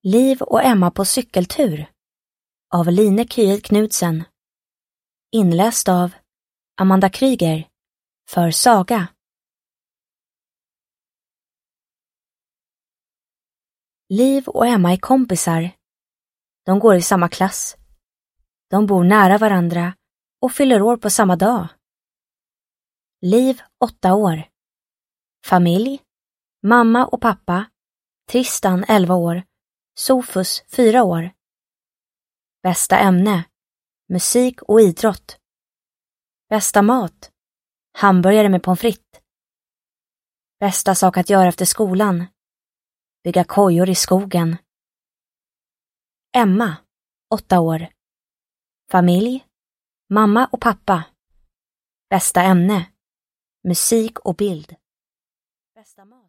Liv och Emma på cykeltur av Line Kyed Knudsen. Inläst av Amanda Kryger för Saga. Liv och Emma är kompisar. De går i samma klass. De bor nära varandra och fyller år på samma dag. Liv 8 år. Familj: mamma och pappa. Tristan 11 år. Sofus 4 år. Bästa ämne: musik och idrott. Bästa mat: hamburgare med pommes frites. Bästa sak att göra efter skolan: bygga kojor i skogen. Emma 8 år. Familj: mamma och pappa. Bästa ämne: musik och bild. Bästa mat.